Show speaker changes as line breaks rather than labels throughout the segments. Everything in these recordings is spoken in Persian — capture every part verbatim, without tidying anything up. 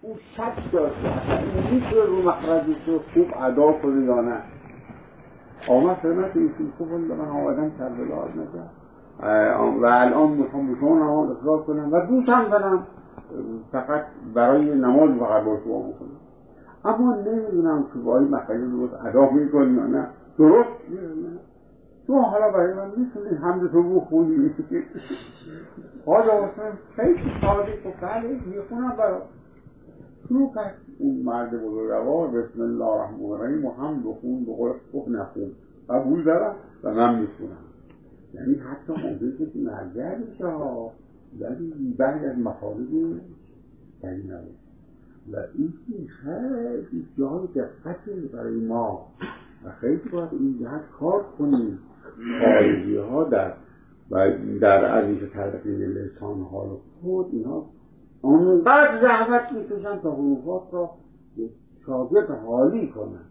او شک داشت اصلا این میتونه رو مخرجش رو خوب ادا کنه یا نه. آمد خدمت ایشون گفت من آمدم کربلا نزد و الان میخوام به شما نماز اخراج کنم و دوستم دارم فقط برای نماز فقط با شما بکنم، اما نمیدونم که با این مخرج درست ادا میکنی یا نه. درست نه تو حالا برای من میتونی حمد تو بخونی. حالا اصلا خیلی ساده و بله میخونم برای شروع کرد اون مرد بزرگوار بسم الله الرحمن الرحیم و هم بخون به قول خوب نخون قبول دارم و من میخونم. یعنی حتی ممکنه که مرجع بشه ها، ولی بعد از مخارج یعنی نبود و این خیلی جای دقتی برای ما و خیلی باید این جهت کار کنیم. خارجی ها در و در عزیز تلقین لسان حال خود اینا اونقدر زحمت میکشن تا حروفات را شاگرد حالی کنن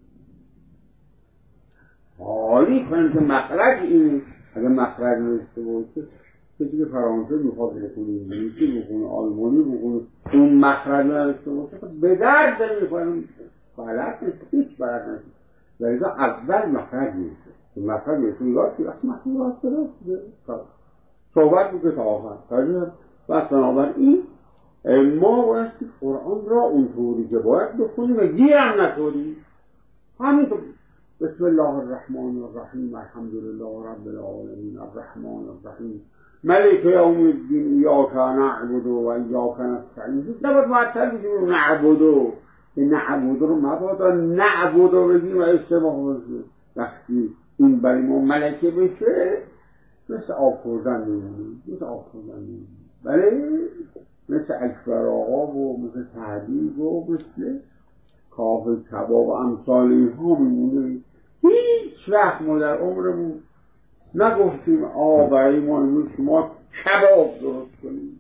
حالی کنن که مخرج این اگه مخرج نوشته باشه کسی که فرانسه میخواد بخونه انگلیسی بخونه آلمانی بخونه اون مخرج نوشته باشه به درد نمیخوره غلط نیست هیچ بلد نیست ولی اول مخرج نیسته مخرج نیسته یاد که وقتی مخرج یاد درسته صحبت بوده تا آخر و بنابراین ما باید قرآن را اونطوری که باید بخونیم و گیرم نکنیم. همینطور بسم الله الرحمن الرحیم الحمدلله رب العالمین الرحمن الرحیم ملک یوم الدین ایاک نعبد و ایاک نستعین. نباید معطل بگیم نعبد نعبد رو مبادا نعبد رو بگیم و اشتباه بگیم. وقتی این برای ما ملکه بشه مثل آب خوردن میمونیم مثل آب خوردن میمونیم بله مثل اکبر آقا و مثل تحبیب و مثل کافه کباب و امثال اینها میمونه. هیچ وقت ما در عمرمون نگفتیم آقا برای ما امروز شما کباب درست کنیم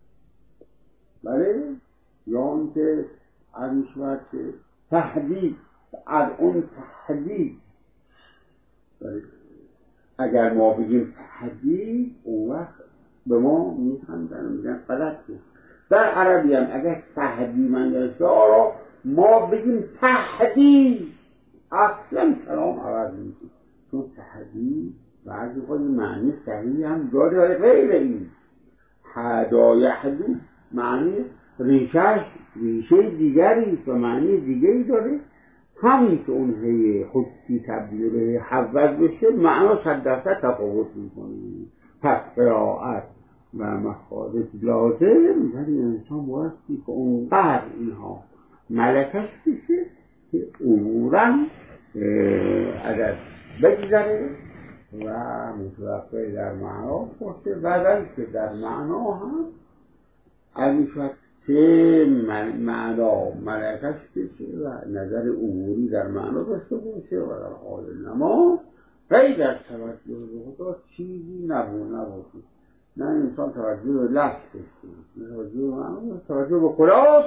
بله یا اون که عرض شود که تحدید از اون تحدید بله اگر ما بگیم تحدید اون وقت به ما میخندن میگن غلط بود. در عربی هم اگر تحدید من داشته را ما بگیم تحدید اصلا کلام عوض میشه چون تحدید بعضی خود معنی صحیح هم داره غیر این حدا یحدو معنی ریشهش ریشه دیگری و معنی دیگری داره. همین که اون هی خودی تبدیل به حوض بشه معنا صد درصد تفاوت میکنه. پس قرائت و مخارج لازم ولی انسان بایستی که اونقدر اینها ملکش بشه که امورا اگر بگذره و متوقع در معنا باشه و که در معنا هم علی شد که معنا ملکش بشه و نظر اموری در معنا داشته باشه و در حال نما غیر در توجه به خدا چیزی نبود نباشه. نه انسان توجه به لفظ بشه توجه به معنا توجه به خلاص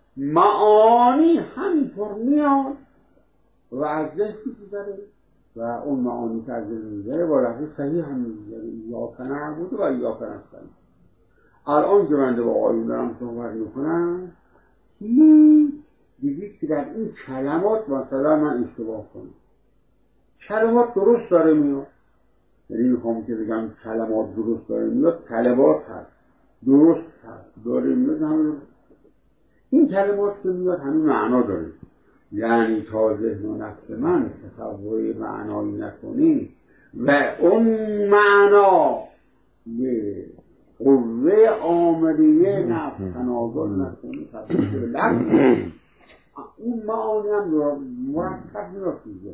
معانی همینطور میاد و از دست میگذره و اون معانی که از دست میگذره با لفظ صحیح هم میگذره ایاک نعبد و ایاک نستعین. الان که من با آقایون دارم صحبت میکنم هیچ دیدید که در این کلمات مثلا من اشتباه کنم کلمات درست داره میاد یعنی میخوام که بگم کلمات درست داره میاد کلمات هست درست هست داره میاد همین این کلمات که میاد همین معنا داره یعنی تا ذهن و نفس من تصور معنایی نکنی و اون معنا به قوه آمریه نفس تناظر نکنی تصور لفظ اون معانی هم مرتب میاد میگه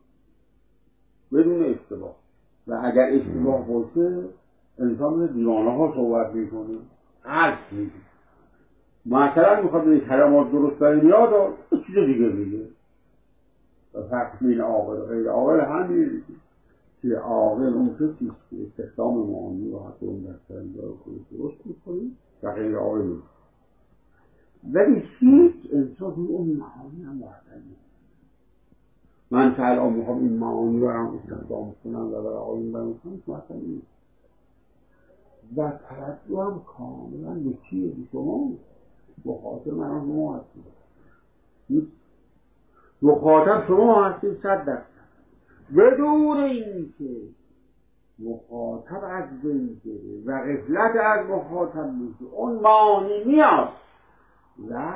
بدون اشتباه و اگر اشتباه باشه انسان دیوانه ها صحبت میکنه حرف میگه مثلا میخواد به کلمات درست داره میاد و چیز دیگه میگه و فرق بین عاقل و غیر عاقل همین که عاقل اون چیزی که استخدام معانی رو حتی اون در سرنجا رو درست میکنه و غیر عاقل میگه ولی هیچ انسان اون معانی هم وحده نیست. من که الان میخوام این معانی رو هم استخدام کنم و برای آقایون بیان کنم مثلا نیست و توجه هم کاملا به چیه به شما مخاطب من شما هستید، مخاطب شما هستید صد درصد. بدون اینکه مخاطب از بین بره و غفلت از مخاطب میشه، اون معانی میاد و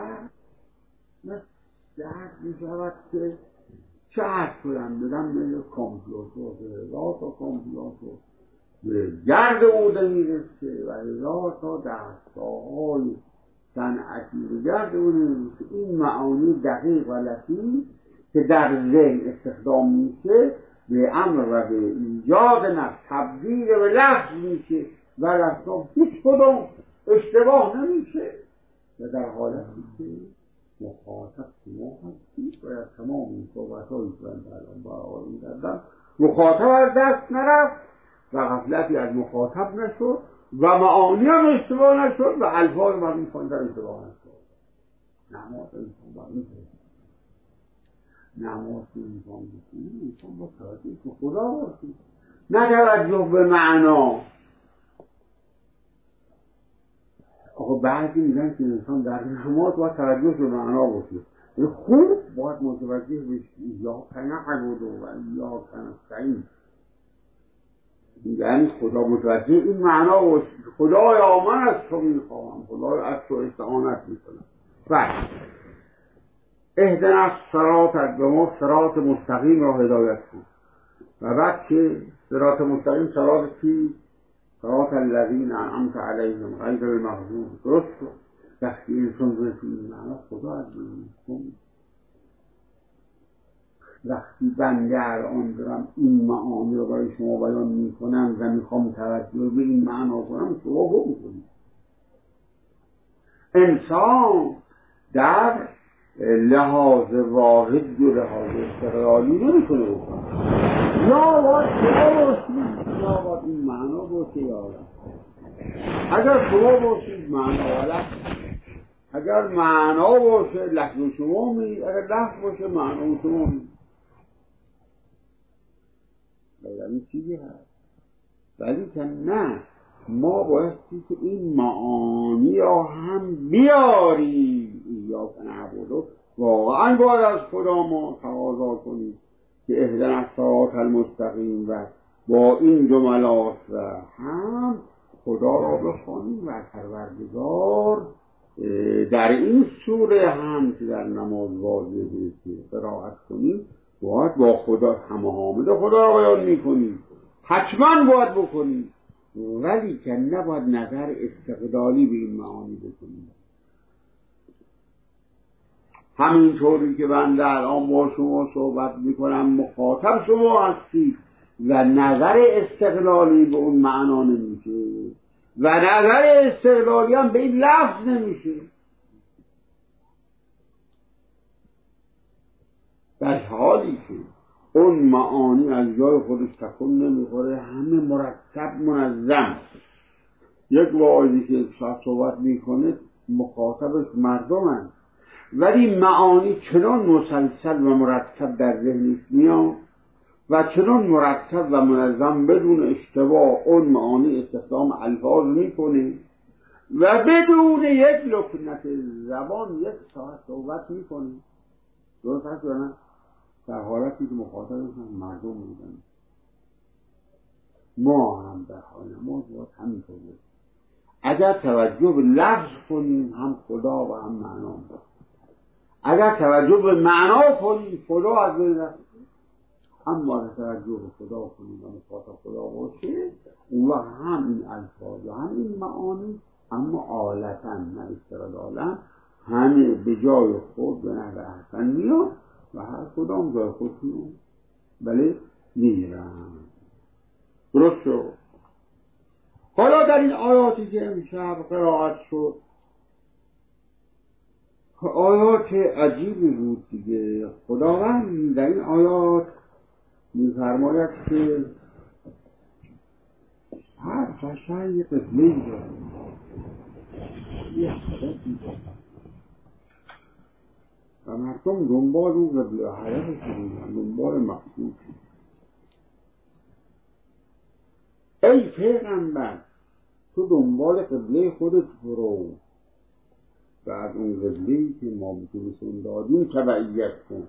درد میشود که چه عرض کنم بدم به کامپیوتر، به هزار تا کامپیوتر به گرد اوده میرسه و هزار تا دستگاه‌های صنعتی به گرد اوده میرسه. این معانی دقیق و لطیف که در ذهن استخدام میشه به امر و به ایجاد نفس تبدیل به لفظ میشه و لفظا هیچ کدوم اشتباه نمیشه و در حالتی که مخاطب شما هستید و از تمام این صحبت هایی که من الان با آقایون کردم مخاطب از دست نرفت و غفلتی از مخاطب نشد و معانی هم اشتباه نشد و الفاظ مردم خواندن اشتباه نشد. نماز انسان با این نماز انسان بکنی انسان با توجه به خدا باشید، نه توجه به معنا. آقا بعضی میگن که انسان در نماز باید توجه به معنا باشه، خوب باید متوجه بشه یا کنعبد و یا کنستعین، یعنی خدا متوجه این معنا باشه، خدایا من از تو میخواهم، خدایا از تو استعانت میکنم. بله اهدنا الصراط، به ما صراط مستقیم را هدایت کن. و بعد که صراط مستقیم صراط کی؟ صراط الذین انعمت علیهم غیر المغضوب. درست شد. وقتی انسان رسید این معنا خدا از من وقتی بنده الان دارم این معانی رو برای شما بیان میکنم و میخوام توجه به این معنا کنم، شما بکنید. انسان در لحاظ واحد و لحاظ استقلالی نمیتونه بکنه، یا باید شما باشید یا باید این معنا باشه یا آدم. اگر شما باشید معنا غلط، اگر معنا باشه لحظه شما می، اگر لحظه باشه معنا شما می. این چیزی هست، ولی که نه، ما بایستی که این معانی را هم بیاریم. یا کنعبدو واقعا باید از خدا ما تقاضا کنیم که اهدنا الصراط المستقیم و با این جملات و هم خدا را بخوانیم و پروردگار در این سوره هم که در نماز واجبه که قرائت کنیم باید با خدا هماهامد خدا را بیان میکنیم، حتما باید بکنیم، ولی که نباید نظر استقلالی به این معانی بکنیم. همینطوری که بنده الان با شما صحبت میکنم مخاطب شما هستید و نظر استقلالی به اون معنا نمیشه و نظر استقلالی هم به این لفظ نمیشه. در حالی که اون معانی از جای خودش تکون نمیخوره، همه مرتب منظم. یک واعظی که صحبت میکنه مخاطبش مردمن، ولی معانی چنان مسلسل و مرتب در ذهنش میاد و چنان مرتب و منظم بدون اشتباه اون معانی استخدام الفاظ میکنه و بدون یک لکنت زبان یک ساعت صحبت میکنه. درست هست یا نه؟ در حالتی که مخاطبش مردم میدن. ما هم در حال نماز باید همینطور بود. اگر توجه به لفظ کنیم هم خدا و هم معنا بود. اگر توجه به معنا کنیم خدا از بین رفت، اما اگر توجه به خدا کنیم و مخاطب خدا باشه اون وقت هم این الفاظ و هم این معانی اما آلتا نه استقلالا همه به جای خود به نحو احسن میاد و هر کدام جای خود میاد بله میرن. درست شد. حالا در این آیاتی که امشب قرائت شد آیات عجیبی بود دیگه. خداوند در این آیات می‌فرماید که هر بشر یک قبله‌ای داره، یک هدفی داره و مردم دنبال اون قبله هدفش می‌رن، دنبال مقصود. ای پیغمبر تو دنبال قبله خودت برو و از اون قبله‌ای که ما بهشون دادیم تبعیت کن.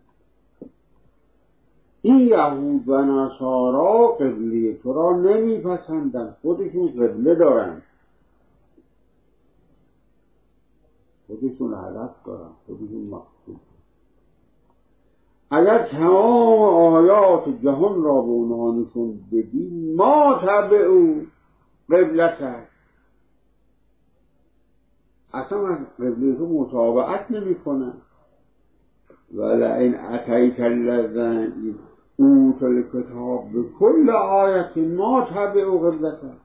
این یهود و نصارا قبله تو را نمیپسندند، خودشون قبله دارن، خودشون هدف دارن، خودشون مقصود. اگر تمام آیات جهان را به اونها نشون بدی ما تبعو قبلتک، اصلا از قبله تو مطابقت نمی کنن. ولئن اتیت الذین اوتوا الکتاب بکل آیت ما تبعوا قبلتک،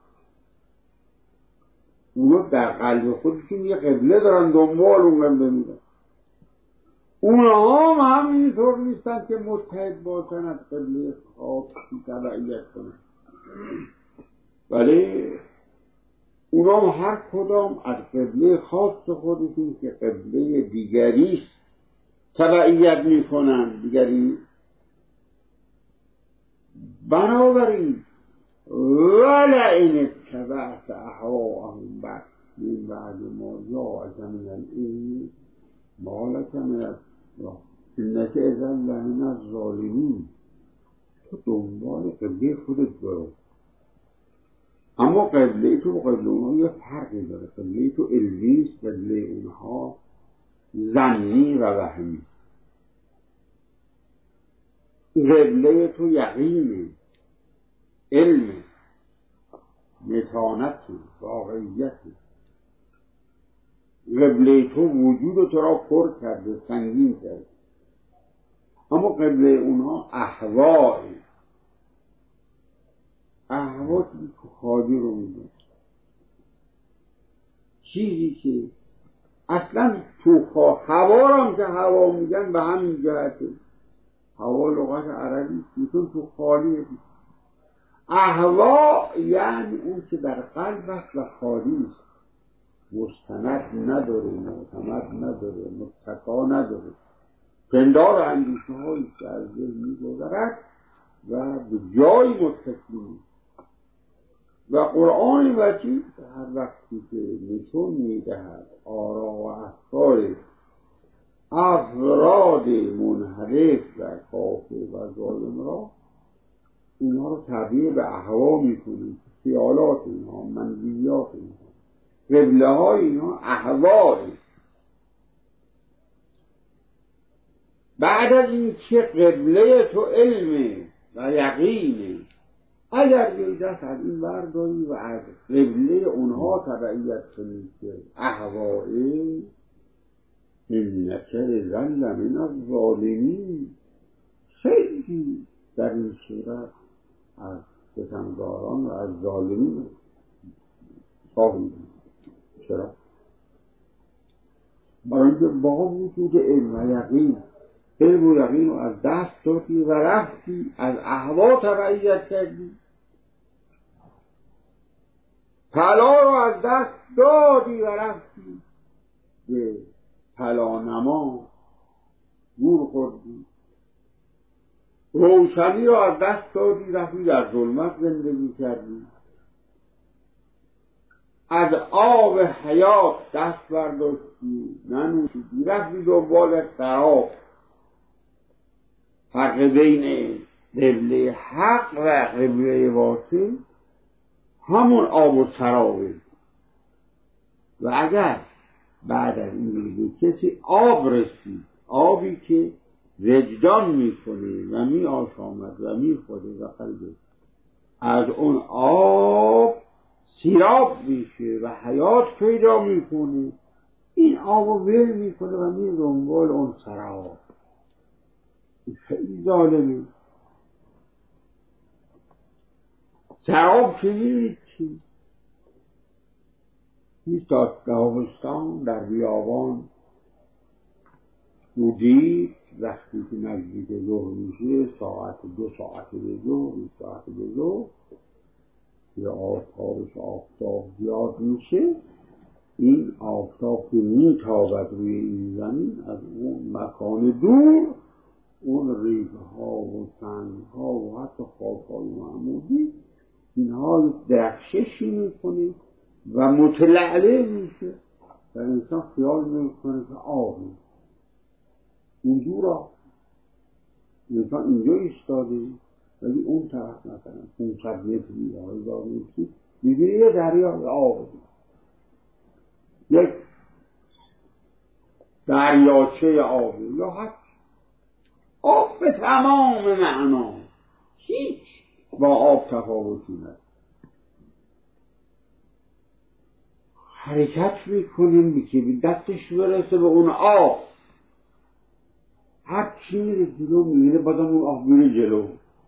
اونا در قلب خودشون یه قبله دارن، دنبال اون قبله میرن. اونها هم همینطور نیستن که متحد باشن از قبله خاصی تبعیت کنن، ولی اونا هم هر کدام از قبله خاص خودشون که قبله دیگریست تبعیت میکنن، دیگری. بنابراین ولئن اتبعت اهواءهم بعد من بعد ما جاءک من العلم ما لک من الله انک اذا لمن الظالمین، تو دنبال قبله خودت برو. اما قبله تو و قبله اونها یه فرقی داره. قبله تو علمیست، قبله اونها ظنی و وهمی. قبله تو یقینه، علمه، متانته، واقعیته. قبله تو وجود تو را پر کرده، سنگین کرده. اما قبله اونها احوائه، احوا که خالی رو میدن، چیزی که اصلا تو هوا رو هم که هوا میگن به همین جهته. هوا لغت عربی میتون تو خالیه. احوا یعنی اون که در قلب است و خالی است، مستند نداره، معتمد نداره، متکا نداره، پندار اندیشه هایی که از ذهن میگذرد و به جایی متکی. و قرآن مجید هر وقتی که نشون میدهد آرا و افکار افراد منحرف و کافر و ظالم را، اینها رو تبدیل به اهوا میکنه، خیالات اینها، منزیات اینها، قبله های اینها اهوایی. بعد از این که قبله تو علمه و یقینه، اگر یه دست از این برداری و از قبله اونها تبعیت کنید که اهوایی، انک اذا لمن الظالمین، خیلی در این صورت از ستمگاران و از ظالمین خواهید. چرا؟ برای اینکه با وجود علم و یقین، علم و یقین رو از دست دادی و رفتی از اهوا تبعیت کردی، طلا رو از دست دادی و رفتی به طلانما گور خوردی، روشنی رو از دست دادی رفتی در ظلمت زندگی کردی، از آب حیات دست برداشتی ننوشیدی رفتی دنبال سراب. فرق بین قبله حق و قبله باطل همون آب و سرابه. و اگر بعد از این کسی آب رسید، آبی که وجدان میکنه و می آشامد و می خوده و قلبه، از اون آب سیراب میشه و حیات پیدا میکنه، این آب رو ول میکنه و می دنبال اون سراب. خیلی ظالمی. سراب چیزی چی؟ نیست داغستان در بیابان بودی، وقتی که نزدیک ظهر میشه، ساعت دو ساعت به ظهر، یک ساعت به ظهر که آفتابش آفتاب زیاد میشه، این آفتاب که میتابد روی این زمین، از اون مکان دور اون ریگ ها و سنگ ها و حتی خاک های معمولی اینها درخششی میکنه و متلعله میشه و این انسان خیال میکنه که آبه اون دور آب، انسان اینجا ایستاده ولی اون طرف مثلا پونصد متری یا هزار متری میبینی یه دریا آب، یک دریاچه آبی یا حتی آب به تمام معنا، هیچ با آب تفاوتی نداره. حرکت میکنیم که به دستش برسه به اون آب، هر چی میره جلو میره بازم اون آب میره جلو،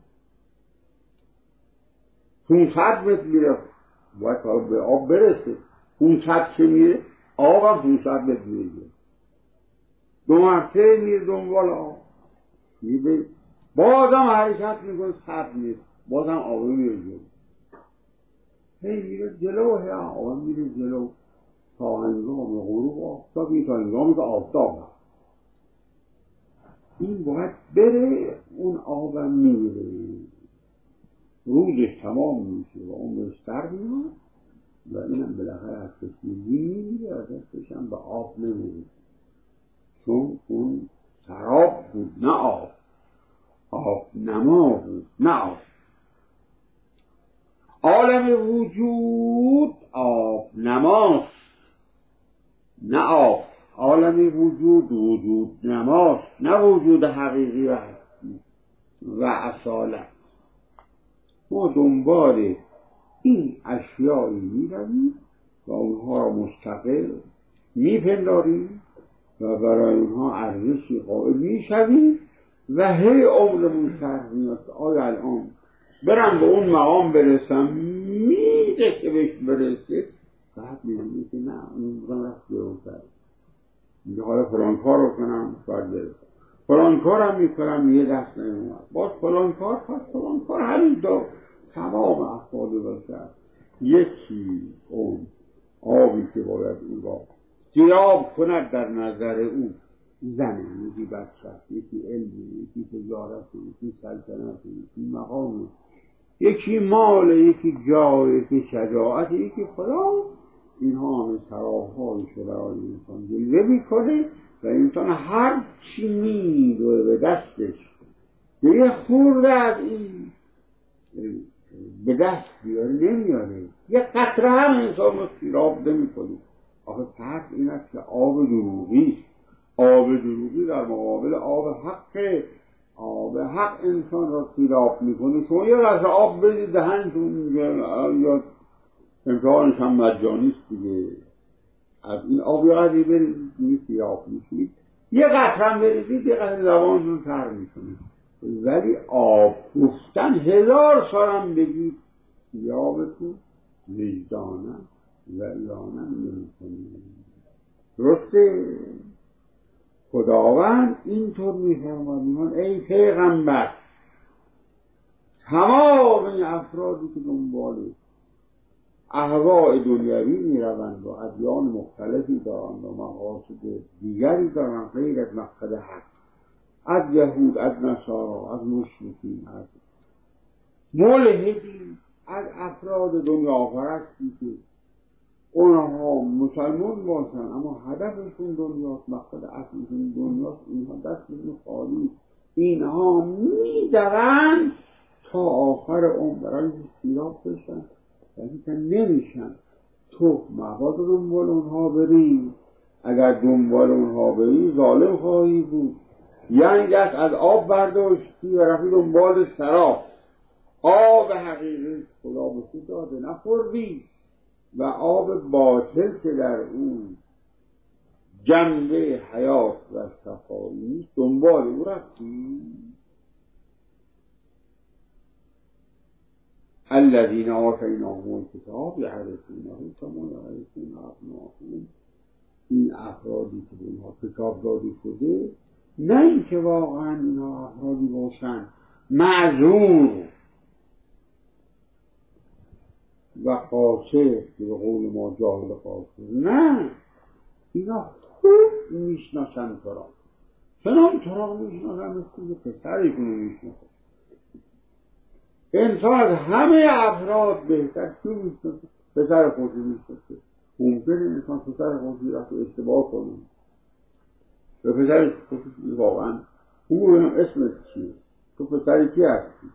پونصد متر میره باید تا به آب برسه، پونصد چه میره آب هم پونصد متر میره، دو مرتبه میره دنبال آب میره، بازم حرکت میکنه صد متر بازم آب میره جلو، هی میره جلو، هی آب میره جلو تا هنگام غروب آفتاب، تا هنگامی که آفتاب هست این باید بره، اون آبم میره، روزش تمام میشه و اون بستر میاد و اینم بالاخره از کشیدگی میمیره، از دستش هم به آب نمیره، چون اون سراب بود نه آب، آب نما بود نه آب. عالم وجود آب نماست نه آب، عالم وجود وجود نماست نه وجود حقیقی و هستی و اصالت. ما دنبال این اشیایی میرویم و اونها را مستقل میپنداریم و برای اونها ارزشی قائل میشویم و هی عمرمون سر میاد. آیا الان برم به اون مقام برسم؟ میده که بهش برسه بعد میدونی که نه اون بودم رفت جلوتر، میگه حالا فلان کار رو کنم باید برسم، فلان کارم میکنم یه دست نمیمد، باز فلان کار پس فلان کار، همین دار تمام افراد بشر یکی اون آبی که باید او را سیراب کند در نظر او، زنه، یکی بچه، یکی علمی، یکی تجارت، یکی سلطنت، یکی مقام، یکی مال، یکی جای، یکی شجاعت، یکی فلان، اینها همه سراح‌هایی که برای انسان جلوه میکنه و انسان هر چی میدوه به دستش یه خورده از این به دست بیاره نمیاره، یه قطره هم انسان رو سیراب نمیکنه. آخه فرق این است که آب دروغی، آب دروغی در مقابل آب حق، آب حق انسان را سیراب میکنه. شما یه قطره آب بدید دهنتون یا امتحانش هم مجانیست دیگه، از این آب یه قطره برید دیگه سیراب میشید، یه قطره هم بریدید یه قطره زبانتون تر میکنید، ولی آب گفتن هزار سالم بگید سیرابتون وجدانم و ایانم نمیکنید. درسته؟ خداوند اینطور میفرماد ای پیغمبر تمام این افرادی که دنبال اهواء دنیوی میروند و ادیان مختلفی دارند و مقاصد دیگری دارند غیر از مقصد حق، از یهود، از نصارا، از مشرکین، از ملحدین، از افراد دنیا پرستی که اونها مسلمان باشن اما هدفشون دنیاست، مقصد اصلیشون دنیاست، اینها دستشون خالی، اینها میدوند تا آخر عمر برای سیراب بشن یعنی که نمیشن. تو مبادا دنبال اونها بری، اگر دنبال اونها بری ظالم خواهی بود، یعنی دست از آب برداشتی و رفتی دنبال سراب، آب حقیقی خدا به تو داده نخوردی و آب باطل که در اون جنبه حیات و صفایی دنبال او رفتی. الذین آتیناهم الکتاب یعرفونه کما یعرفون ابناءهم، این افرادی که به اینها کتاب داده شده نه اینکه واقعا اینها افرادی باشن معذور و قاصر که به قول ما جاهل قاصر، نه، اینا خوب میشناسن تو را، چنان تو را میشناسن مثل که پسرشون رو میشناسن. انسان از همه افراد بهتر چون میشناسه؟ پسر خودی میشناسه. ممکنه انسان پسر خودش رفت اشتباه کنه به پسر خودش واقعا او ببینم اسمت چیه؟ تو پسر کی هستی؟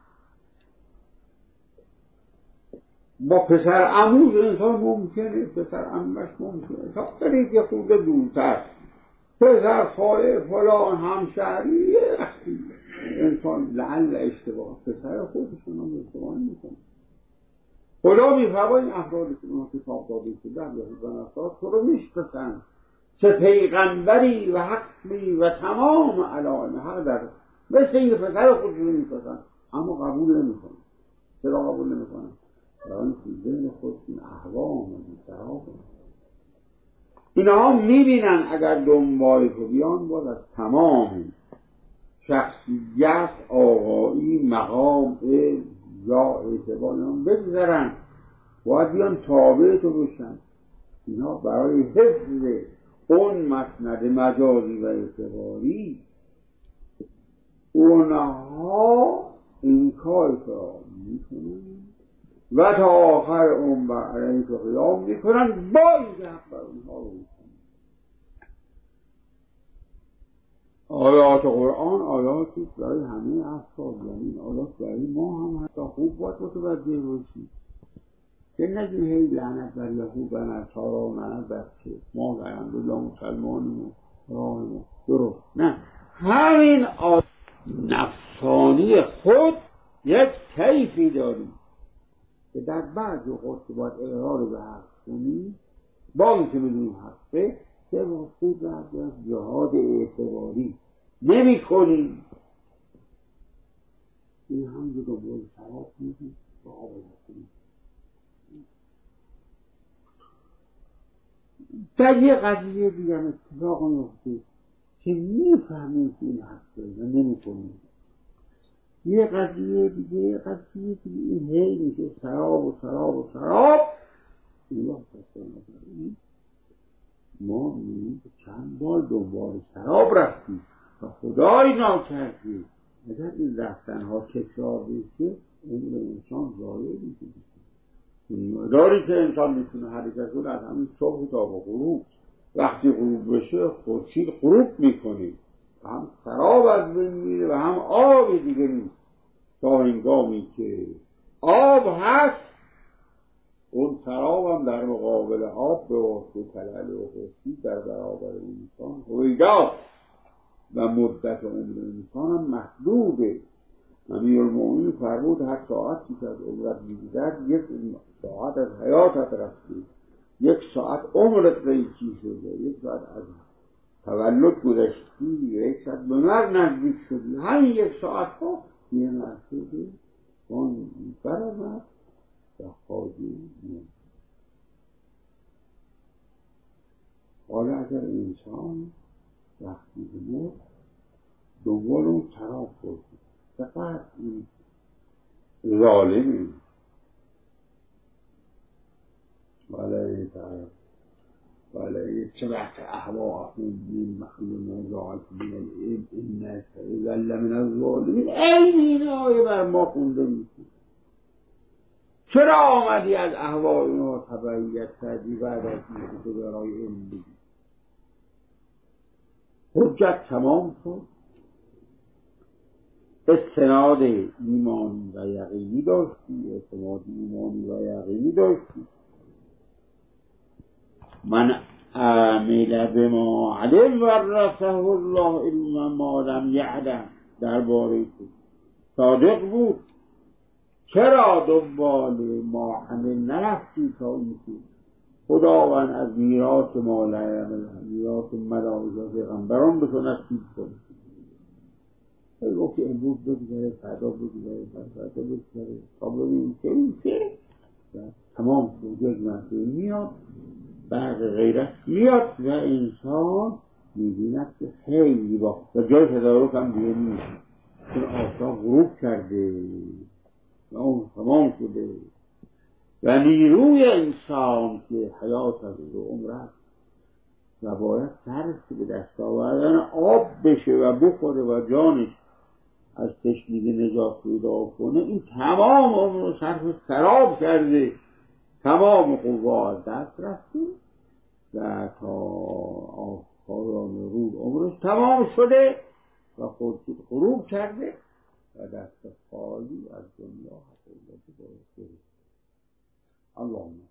با پسر عموز انسان ممکنه، پسر عموش ممکنه، تا برید یه خورده دورتر پسر خاله فلان همشهری انسان لعل اشتباه پسر خودشون هم اشتباه میکنه. خدا میفرماید این افرادی که اونها کتاب داده شده در یهود و نصارا تو رو میشناسن چه پیغمبری و حقی و تمام علائم حق در مثل این پسر خودشون رو میشناسن اما قبول نمیکنن. چرا قبول نمیکنن؟ برای ذهن خودشون احوام و بی‌سراب اینها میبینن اگر دنبال تو بیان باز از تمام شخصیت آقایی مقام یا اعتبار هم بگذرن باید بیان تابع تو بشن. اینا برای حفظ اون مسند مجازی و اعتباری اونها این کار را میکنن و تا آخر اون بر علیه تو قیام میکنن با این حق بر اونها رو میکنن. آیات قرآن آیاتی برای همه افراد، یعنی آیات برای ما هم حتی خوب باید متوجه باشیم که نگیم هی لعنت بر یهود و نصارا و لعنت بر چه ما الحمدلله مسلمانیم و راهیم درست. نه، همین آیات نفسانی خود یک کیفی داریم که در بعض اوقات که باید اقرار به حق کنیم با اینکه بدونیم حقه که واسه بعضی از جهاد اعتباری نمی کنیم. این هم جو دنبال سراب میدیم با آباد کنیم. در یه قضیه دیگه هم اتفاق میفته که میفهمیم که این حقه و نمی کنیم. یه قضیه دیگه قضیه دیگه این هی میشه سراب و سراب و سراب این وقت هستن ما میگیم که چند بار دنبال سراب رفتیم و خدای ناکردیم. اگر این رفتن ها تکرار بشه عمر انسان ضایع میشه. داری که انسان میتونه حرکت کنه از همین صبح تا به غروب، وقتی غروب بشه خورشید غروب میکنه و هم سراب از بین میره و هم آب دیگه نیست تا هنگامی که آب هست اون سراب هم در مقابل آب به واسطه تلال و خورشید در برابر انسان هویداست و مدت عمر انسان هم محدوده. امیرالمومنین فرمود هر ساعتی که از عمرت می‌گذشت یک ساعت از حیاتت رفته، یک ساعت عمرت قیچی شده، یک ساعت از تولد گذشتی، یک ساعت به مرگ نزدیک شدی. همین یک ساعت ها یه مرتبه اون برآمد و خواهی میاد. حالا اگر انسان وقتی بمرد دنبال اون سراب برده فقط این ظالمی ولی تعالی ولی اتبعت اهواءهم من مخلوق نزاعت من الاب الناس اذا من الظالمین. این آیه بر ما خونده میشه. چرا آمدی از اهواء اینا تبعیت کردی بعد از اینکه تو برای علم بگی؟ حجت تمام شد، استناد ایمانی و یقینی داشتی، اعتماد ایمانی و یقینی داشتی. من عمل بما علم ورثه الله علم ما لم یعلم درباره تو صادق بود. چرا دنبال ما عمل نرفتی تا اینکه خداوند از میراث ما لعلم میراث ملائکه و پیغمبران به تو نصیب کنه؟ ای گفت که امروز بگذاره فردا بگذاره فردا بگذاره تا ببینیم که این که تمام شد یک مرتبه میاد برق غیرت میاد و انسان میبیند که خیلی با و جای تدارک هم دیگه نیست چون آفتاب غروب کرده و اون تمام شده و نیروی انسان که حیات از رو عمر است و باید سرش به دست آوردن آب بشه و بخوره و جانش از تشنگی نجات پیدا کنه. این تمام عمر رو صرف سراب کرده، تمام قوا از دست رفته و تا پایان روز عمرش تمام شده و خورشید غروب کرده و دست خالی از دنیا حقیقت برسته. اللهم